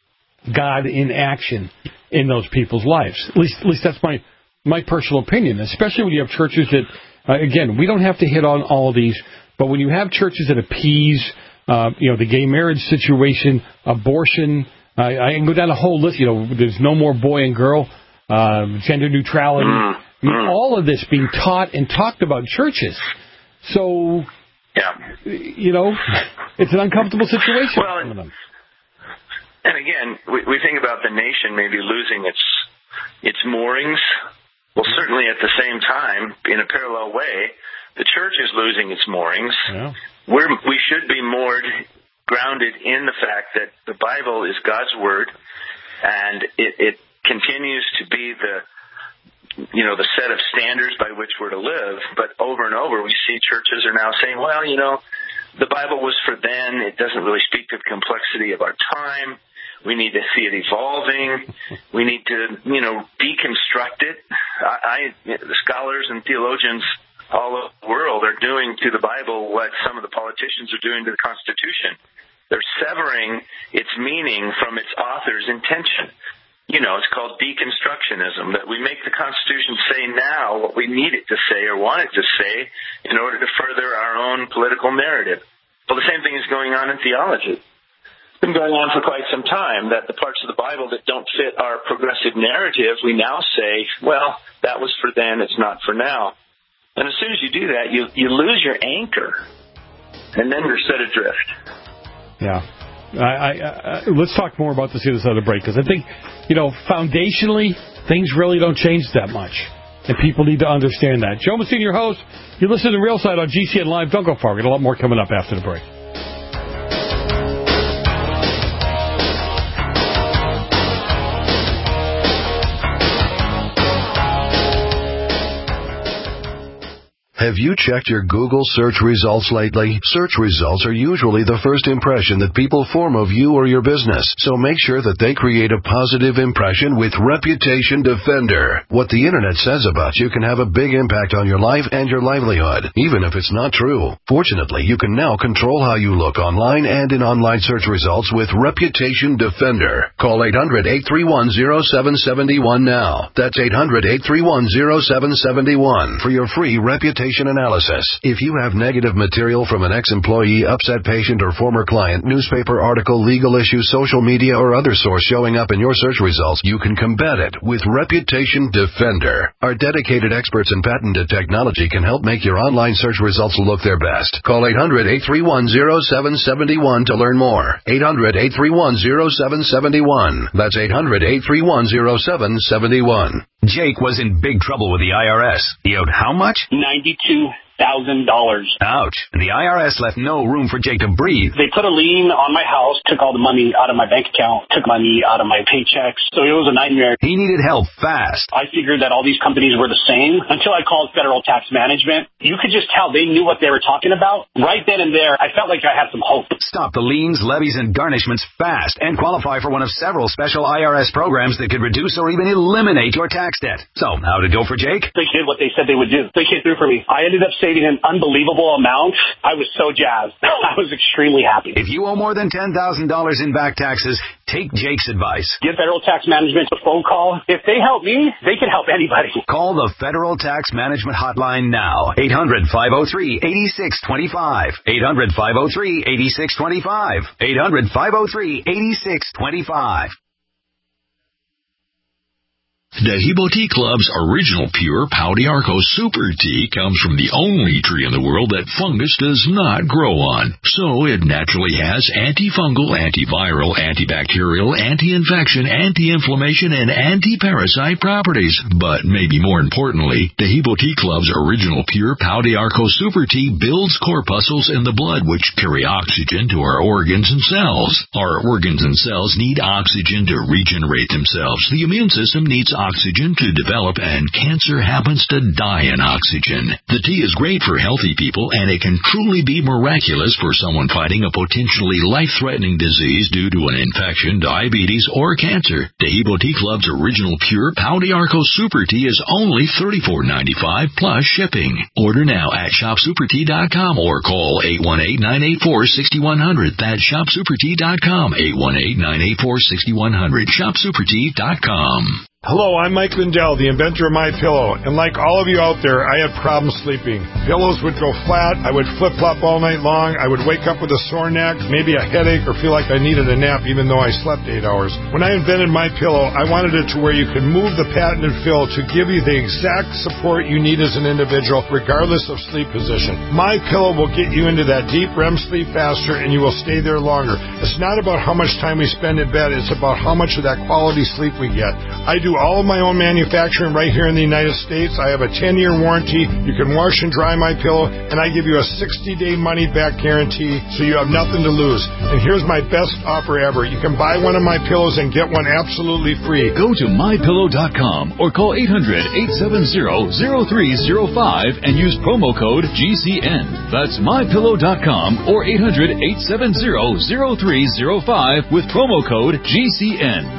God in action in those people's lives. At least, at least that's my my personal opinion. Especially when you have churches that, uh, again, we don't have to hit on all of these, but when you have churches that appease, uh, you know, the gay marriage situation, abortion, uh, I can go down a whole list. You know, there's no more boy and girl, uh, gender neutrality. I mean, all of this being taught and talked about in churches. So, yeah. you know, it's an uncomfortable situation well, for some of them. And again, we, we think about the nation maybe losing its its moorings. Well, certainly at the same time, in a parallel way, the church is losing its moorings. Yeah. We're, we should be moored, grounded in the fact that the Bible is God's Word, and it, it continues to be the you know, the set of standards by which we're to live. But over and over, we see churches are now saying, well, you know, the Bible was for then. It doesn't really speak to the complexity of our time. We need to see it evolving. We need to, you know, deconstruct it. I, I the scholars and theologians all over the world are doing to the Bible what some of the politicians are doing to the Constitution. They're severing its meaning from its author's intention. You know, it's called deconstructionism, that we make the Constitution say now what we need it to say or want it to say in order to further our own political narrative. Well, the same thing is going on in theology. It's been going on for quite some time, that the parts of the Bible that don't fit our progressive narrative, we now say, well, that was for then, it's not for now. And as soon as you do that, you, you lose your anchor, and then you're set adrift. Yeah. I, I, I, let's talk more about this at this other break, because I think, you know, foundationally, things really don't change that much, and people need to understand that. Joe Messina, your host. You listen to Real Side on G C N Live. Don't go far. We've got a lot more coming up after the break. Have you checked your Google search results lately? Search results are usually the first impression that people form of you or your business, so make sure that they create a positive impression with Reputation Defender. What the Internet says about you can have a big impact on your life and your livelihood, even if it's not true. Fortunately, you can now control how you look online and in online search results with Reputation Defender. Call eight hundred, eight three one, zero seven seven one now. That's eight hundred, eight three one, zero seven seven one for your free reputation analysis. If you have negative material from an ex-employee, upset patient, or former client, newspaper article, legal issue, social media, or other source showing up in your search results, you can combat it with Reputation Defender. Our dedicated experts in patented technology can help make your online search results look their best. Call eight hundred, eight three one, zero seven seven one to learn more. eight hundred, eight three one, zero seven seven one. That's eight hundred, eight three one, zero seven seven one. Jake was in big trouble with the I R S. He owed how much? ninety-two thousand dollars. Ouch. And the I R S left no room for Jake to breathe. They put a lien on my house, took all the money out of my bank account, took money out of my paychecks. So it was a nightmare. He needed help fast. I figured that all these companies were the same until I called Federal Tax Management. You could just tell they knew what they were talking about. Right then and there, I felt like I had some hope. Stop the liens, levies, and garnishments fast and qualify for one of several special I R S programs that could reduce or even eliminate your tax debt. So, how'd it go for Jake? They did what they said they would do. They came through for me. I ended up saving an unbelievable amount. I was so jazzed. I was extremely happy. If you owe more than ten thousand dollars in back taxes, take Jake's advice. Give Federal Tax Management a phone call. If they help me, they can help anybody. Call the Federal Tax Management Hotline now. eight hundred, five oh three, eight six two five. eight hundred, five oh three, eight six two five. eight hundred, five oh three, eight six two five. Dehibo Tea Club's original pure Pau d'Arco Super Tea comes from the only tree in the world that fungus does not grow on. So it naturally has antifungal, antiviral, antibacterial, anti-infection, anti-inflammation, and anti-parasite properties. But maybe more importantly, Dehibo Tea Club's original pure Pau d'Arco Super Tea builds corpuscles in the blood which carry oxygen to our organs and cells. Our organs and cells need oxygen to regenerate themselves. The immune system needs oxygen to develop, and cancer happens to die in oxygen. The tea is great for healthy people, and it can truly be miraculous for someone fighting a potentially life-threatening disease due to an infection, diabetes, or cancer. Dehibo Tea Club's original pure Pau d'Arco Super Tea is only thirty-four dollars and ninety-five cents plus shipping. Order now at shop super tea dot com or call eight one eight, nine eight four, six one zero zero. That's shop super tea dot com, eight one eight, nine eight four, six one zero zero, shop super tea dot com. Hello, I'm Mike Lindell, the inventor of MyPillow, and like all of you out there, I had problems sleeping. Pillows would go flat, I would flip-flop all night long, I would wake up with a sore neck, maybe a headache, or feel like I needed a nap even though I slept eight hours. When I invented MyPillow, I wanted it to where you could move the patented fill to give you the exact support you need as an individual, regardless of sleep position. MyPillow will get you into that deep R E M sleep faster, and you will stay there longer. It's not about how much time we spend in bed, it's about how much of that quality sleep we get. I do all of my own manufacturing right here in the United States. I have a ten-year warranty. You can wash and dry my pillow, and I give you a sixty-day money-back guarantee, so you have nothing to lose. And here's my best offer ever. You can buy one of my pillows and get one absolutely free. Go to my pillow dot com or call eight hundred, eight seven zero, zero three zero five and use promo code G C N. That's my pillow dot com or eight hundred, eight seven zero, zero three zero five with promo code G C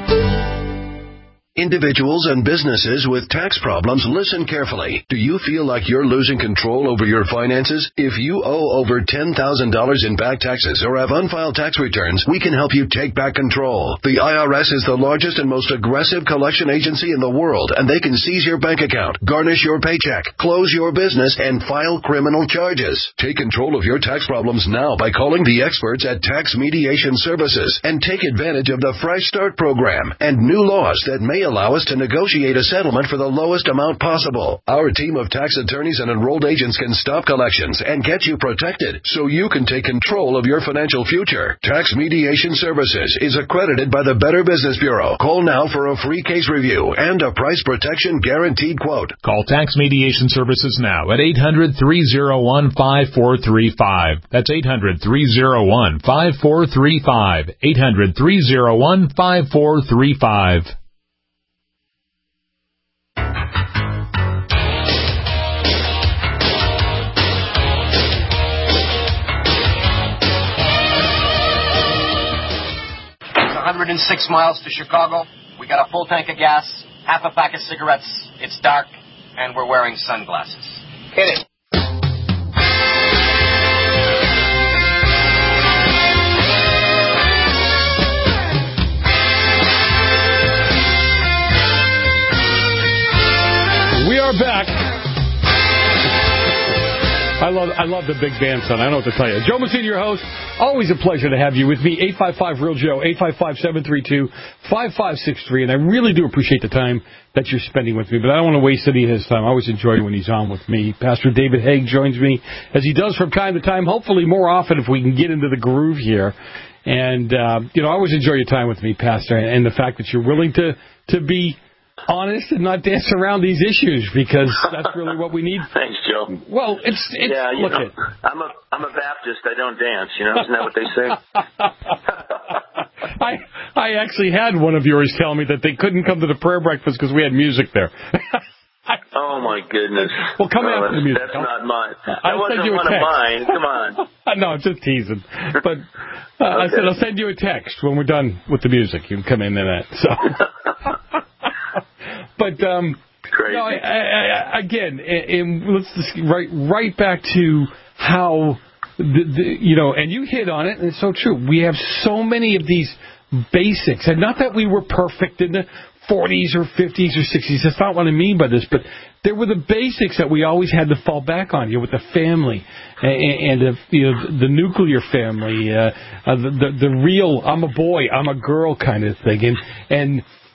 N. Individuals and businesses with tax problems, listen carefully. Do you feel like you're losing control over your finances? If you owe over ten thousand dollars in back taxes or have unfiled tax returns, we can help you take back control. The I R S is the largest and most aggressive collection agency in the world, and they can seize your bank account, garnish your paycheck, close your business, and file criminal charges. Take control of your tax problems now by calling the experts at Tax Mediation Services and take advantage of the Fresh Start program and new laws that may allow us to negotiate a settlement for the lowest amount possible. Our team of tax attorneys and enrolled agents can stop collections and get you protected so you can take control of your financial future. Tax Mediation Services is accredited by the Better Business Bureau. Call now for a free case review and a price protection guaranteed quote. Call Tax Mediation Services now at eight hundred, three oh one, five four three five. That's eight hundred, three oh one, five four three five. eight hundred, three oh one, five four three five. one hundred six miles to Chicago. We got a full tank of gas, half a pack of cigarettes. It's dark, and we're wearing sunglasses. Hit it. We are back. I love I love the big band, son. I don't know what to tell you. Joe Messina, your host. Always a pleasure to have you with me. eight five five, real Joe, eight five five, seven three two, five five six three. And I really do appreciate the time that you're spending with me, but I don't want to waste any of his time. I always enjoy when he's on with me. Pastor David Haig joins me, as he does from time to time, hopefully more often if we can get into the groove here. And, uh, you know, I always enjoy your time with me, Pastor, and the fact that you're willing to, to be honest and not dance around these issues, because that's really what we need. Thanks, Joe. Well, it's, it's yeah, you look know, it. I'm a I'm a Baptist. I don't dance. You know, isn't that what they say? I I actually had one of yours tell me that they couldn't come to the prayer breakfast because we had music there. Oh my goodness! Well, come no, after the music. That's not mine. That I'll wasn't send you a one text. of mine. Come on. No, I'm just teasing. But uh, okay. I said I'll send you a text when we're done with the music. You can come in and that. So. But um, Crazy. No, I, I, I, again, and let's just right right back to how the, the you know, and you hit on it, and it's so true. We have so many of these basics, and not that we were perfect in the forties or fifties or sixties. That's not what I mean by this, but there were the basics that we always had to fall back on. You know, with the family and, and the, you know, the nuclear family, uh, uh, the, the the real "I'm a boy, I'm a girl" kind of thing, and and.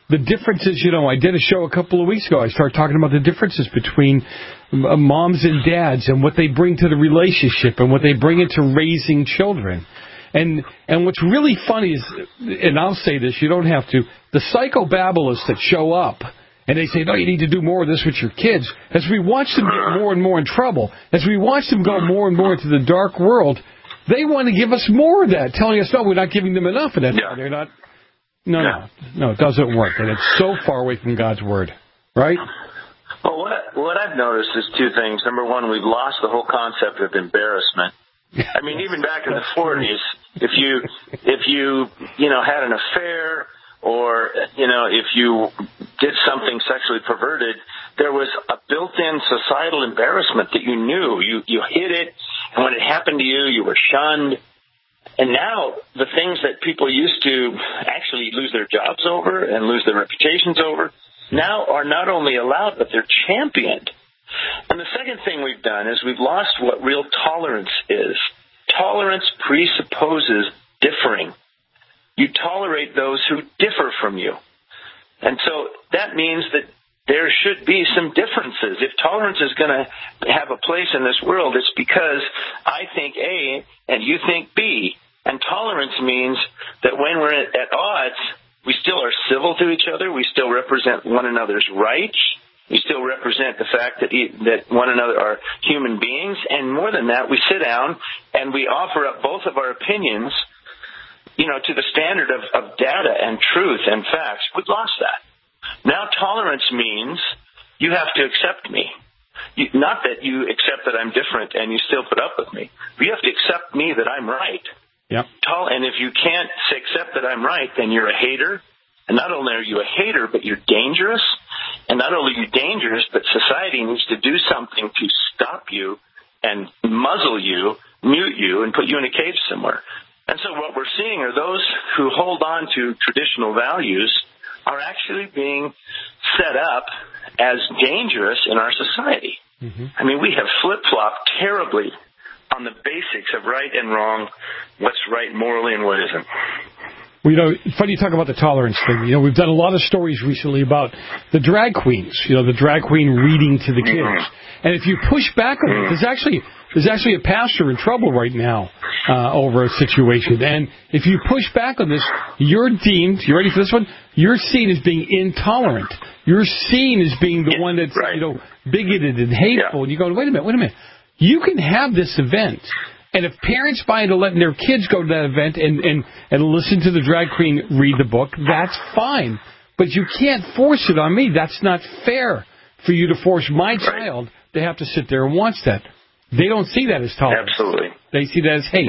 the differences, you know, I did a show a couple of weeks ago. I started talking about the differences between uh, moms and dads and what they bring to the relationship and what they bring into raising children. And and what's really funny is, and I'll say this, you don't have to, the psychobabblists that show up and they say, no, you need to do more of this with your kids. As we watch them get more and more in trouble, as we watch them go more and more into the dark world, they want to give us more of that, telling us, no, we're not giving them enough of that. Yeah. They're not. No, no, no, it doesn't work, and it's so far away from God's Word, right? Well, what, what I've noticed is two things. Number one, we've lost the whole concept of embarrassment. I mean, even back in the forties, if you, if you, you know, had an affair or, you know, if you did something sexually perverted, there was a built-in societal embarrassment that you knew. You, you hid it, and when it happened to you, you were shunned. And now the things that people used to actually lose their jobs over and lose their reputations over now are not only allowed, but they're championed. And the second thing we've done is we've lost what real tolerance is. Tolerance presupposes differing. You tolerate those who differ from you. And so that means that there should be some differences. If tolerance is going to have a place in this world, it's because I think A and you think B. And tolerance means that when we're at odds, we still are civil to each other. We still represent one another's rights. We still represent the fact that that one another are human beings. And more than that, we sit down and we offer up both of our opinions, you know, to the standard of, of data and truth and facts. We've lost that. Now tolerance means you have to accept me. You, not that you accept that I'm different and you still put up with me. But you have to accept me that I'm right. Yep. And if you can't accept that I'm right, then you're a hater. And not only are you a hater, but you're dangerous. And not only are you dangerous, but society needs to do something to stop you and muzzle you, mute you, and put you in a cage somewhere. And so what we're seeing are those who hold on to traditional values are actually being set up as dangerous in our society. Mm-hmm. I mean, we have flip-flopped terribly on the basics of right and wrong, what's right morally and what isn't. Well, you know, it's funny you talk about the tolerance thing. You know, we've done a lot of stories recently about the drag queens, you know, the drag queen reading to the kids. Mm-hmm. And if you push back on it, there's actually there's actually a pastor in trouble right now uh, over a situation. And if you push back on this, you're deemed, you ready for this one? You're seen as being intolerant. You're seen as being the one that's, right. you know, bigoted and hateful. Yeah. And you go, wait a minute, wait a minute. You can have this event, and if parents buy into letting their kids go to that event and, and, and listen to the drag queen read the book, that's fine. But you can't force it on me. That's not fair for you to force my child to have to sit there and watch that. They don't see that as tolerance. Absolutely. They see that as hate.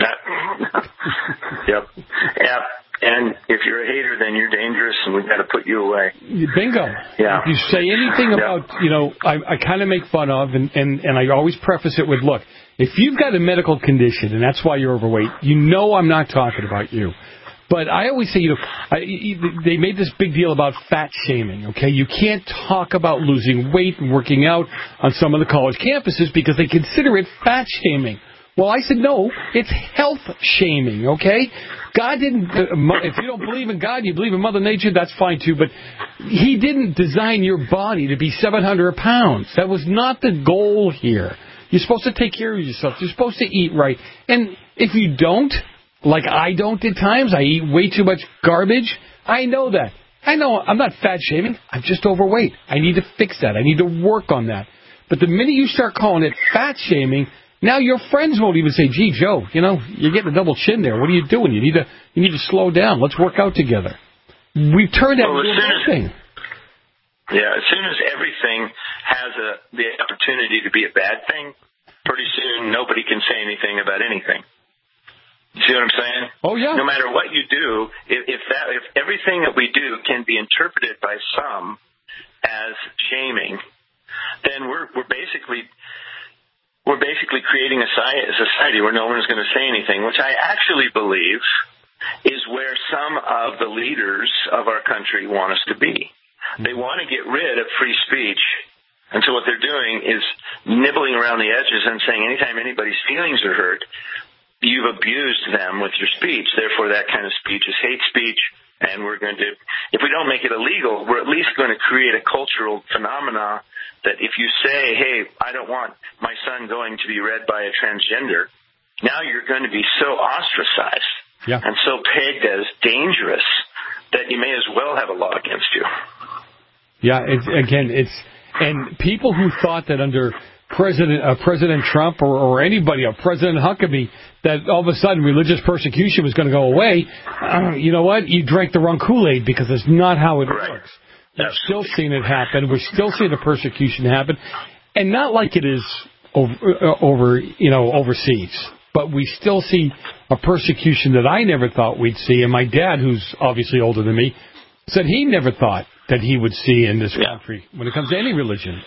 Yep. Yep. And if you're a hater, then you're dangerous, and we've got to put you away. Bingo. Yeah. If you say anything about, you know, I, I kind of make fun of, and, and, and I always preface it with, look, if you've got a medical condition, and that's why you're overweight, you know I'm not talking about you. But I always say, you know, I, they made this big deal about fat shaming, okay? You can't talk about losing weight and working out on some of the college campuses because they consider it fat shaming. Well, I said, no, it's health shaming, okay? God didn't, uh, if you don't believe in God, you believe in Mother Nature, that's fine too, but He didn't design your body to be seven hundred pounds. That was not the goal here. You're supposed to take care of yourself. You're supposed to eat right. And if you don't, like I don't at times, I eat way too much garbage, I know that. I know I'm not fat shaming, I'm just overweight. I need to fix that. I need to work on that. But the minute you start calling it fat shaming, now your friends won't even say, gee, Joe, you know, you're getting a double chin there. What are you doing? You need to you need to slow down. Let's work out together. We've turned that well, into a bad thing. Yeah, as soon as everything has a, the opportunity to be a bad thing, pretty soon nobody can say anything about anything. You see what I'm saying? Oh, yeah. No matter what you do, if, if that if everything that we do can be interpreted by some as shaming, then we're we're basically... We're basically creating a society where no one's going to say anything, which I actually believe is where some of the leaders of our country want us to be. They want to get rid of free speech, and so what they're doing is nibbling around the edges and saying anytime anybody's feelings are hurt, you've abused them with your speech. Therefore, that kind of speech is hate speech, And we're going to, if we don't make it illegal, we're at least going to create a cultural phenomena that if you say, hey, I don't want my son going to be read by a transgender, now you're going to be so ostracized yeah. and so pegged as dangerous that you may as well have a law against you. Yeah, it's, again, it's, and people who thought that under President uh, President Trump or, or anybody, or President Huckabee, that all of a sudden religious persecution was going to go away, uh, you know what? You drank the wrong Kool-Aid, because it's not how it right. works. We're still seeing it happen. We're still seeing the persecution happen, and not like it is over, uh, over you know, overseas. But we still see a persecution that I never thought we'd see. And my dad, who's obviously older than me, said he never thought that he would see in this yeah. country when it comes to any religion.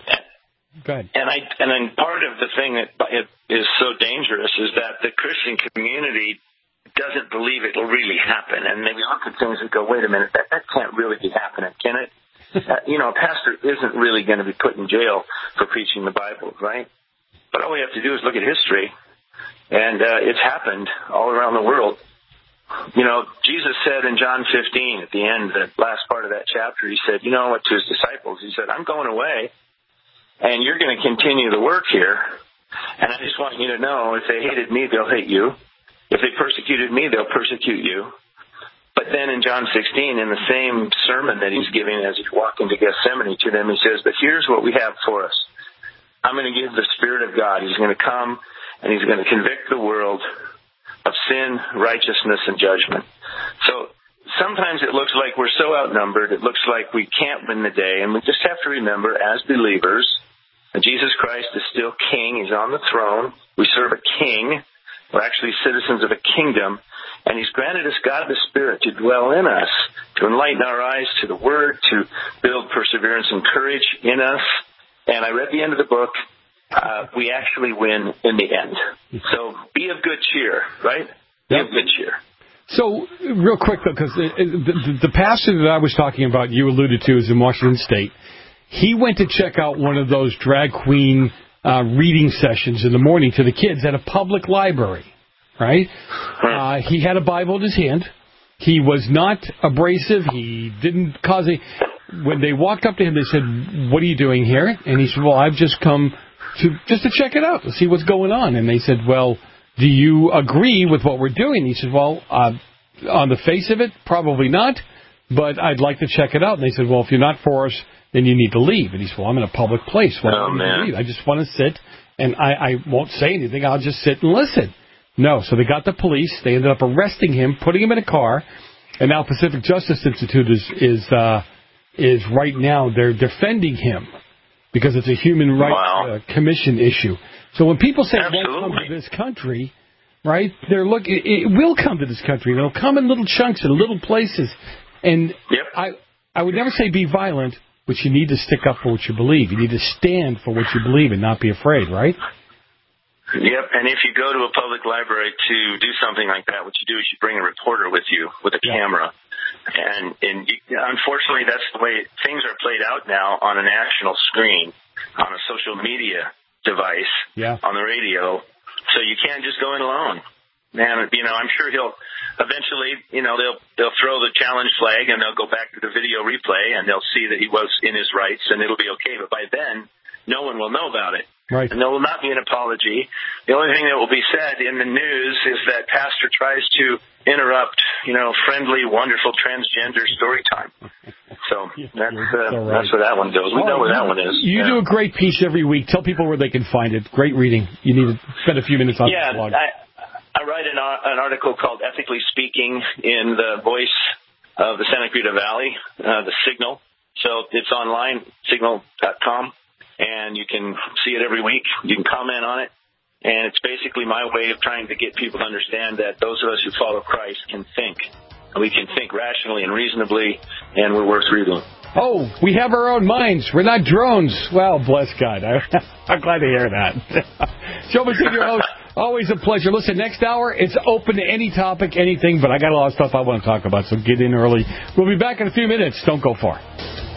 Go ahead. And I and then part of the thing that is so dangerous is that the Christian community doesn't believe it will really happen, and they look at things and go, "Wait a minute, that, that can't really be happening, can it?" uh, you know, a pastor isn't really going to be put in jail for preaching the Bible, right? But all we have to do is look at history, and uh, it's happened all around the world. You know, Jesus said in John fifteen, at the end, the last part of that chapter, he said, you know what, to his disciples, he said, I'm going away, and you're going to continue the work here, and I just want you to know, if they hated me, they'll hate you. If they persecuted me, they'll persecute you. But then in John sixteen, in the same sermon that he's giving as he's walking to Gethsemane to them, he says, but here's what we have for us. I'm going to give the Spirit of God. He's going to come, and he's going to convict the world of sin, righteousness, and judgment. So sometimes it looks like we're so outnumbered, it looks like we can't win the day, and we just have to remember, as believers, that Jesus Christ is still King. He's on the throne. We serve a King. We're actually citizens of a kingdom, and he's granted us God the Spirit to dwell in us, to enlighten our eyes to the Word, to build perseverance and courage in us. And I read the end of the book. Uh, we actually win in the end. So be of good cheer, right? Be yep. of good cheer. So, real quick, though, because the, the, the pastor that I was talking about, you alluded to, is in Washington State. He went to check out one of those drag queen uh, reading sessions in the morning to the kids at a public library, right? Uh, he had a Bible in his hand. He was not abrasive. He didn't cause a... When they walked up to him, they said, what are you doing here? And he said, well, I've just come to just to check it out, to see what's going on. And they said, well, do you agree with what we're doing? He said, well, uh, on the face of it, probably not, but I'd like to check it out. And they said, well, if you're not for us, then you need to leave. And he said, well, I'm in a public place. Why oh, do man. I leave? I just want to sit, and I, I won't say anything. I'll just sit and listen. No, so they got the police. They ended up arresting him, putting him in a car, and now Pacific Justice Institute is is uh, is right now, they're defending him because it's a human rights wow. uh, commission issue. So when people say it won't come to this country, right, they're look, it, it will come to this country. It'll come in little chunks in little places. And yep. I I would never say be violent, but you need to stick up for what you believe. You need to stand for what you believe and not be afraid, right? Yep, and if you go to a public library to do something like that, what you do is you bring a reporter with you with a yeah. camera. And, and you, unfortunately, that's the way things are played out now on a national screen, on a social media device, yeah. on the radio. So you can't just go in alone. Man, you know, I'm sure he'll eventually, you know, they'll they'll throw the challenge flag and they'll go back to the video replay and they'll see that he was in his rights and it'll be okay. But by then, no one will know about it. Right. And there will not be an apology. The only thing that will be said in the news is that pastor tries to interrupt, you know, friendly, wonderful transgender story time. So that's uh, so right. that's where that one goes. We oh, know where that one is. You yeah. do a great piece every week. Tell people where they can find it. Great reading. You need to spend a few minutes on yeah, the blog. I, I write an, an article called Ethically Speaking in the Voice of the Santa Cruz Valley, uh, the Signal. So it's online, signal dot com. And you can see it every week. You can comment on it. And it's basically my way of trying to get people to understand that those of us who follow Christ can think. We can think rationally and reasonably, and we're worth reading. Oh, we have our own minds. We're not drones. Well, bless God. I, I'm glad to hear that. Joe Messina, your host. Always a pleasure. Listen, next hour, it's open to any topic, anything, but I got a lot of stuff I want to talk about, so get in early. We'll be back in a few minutes. Don't go far.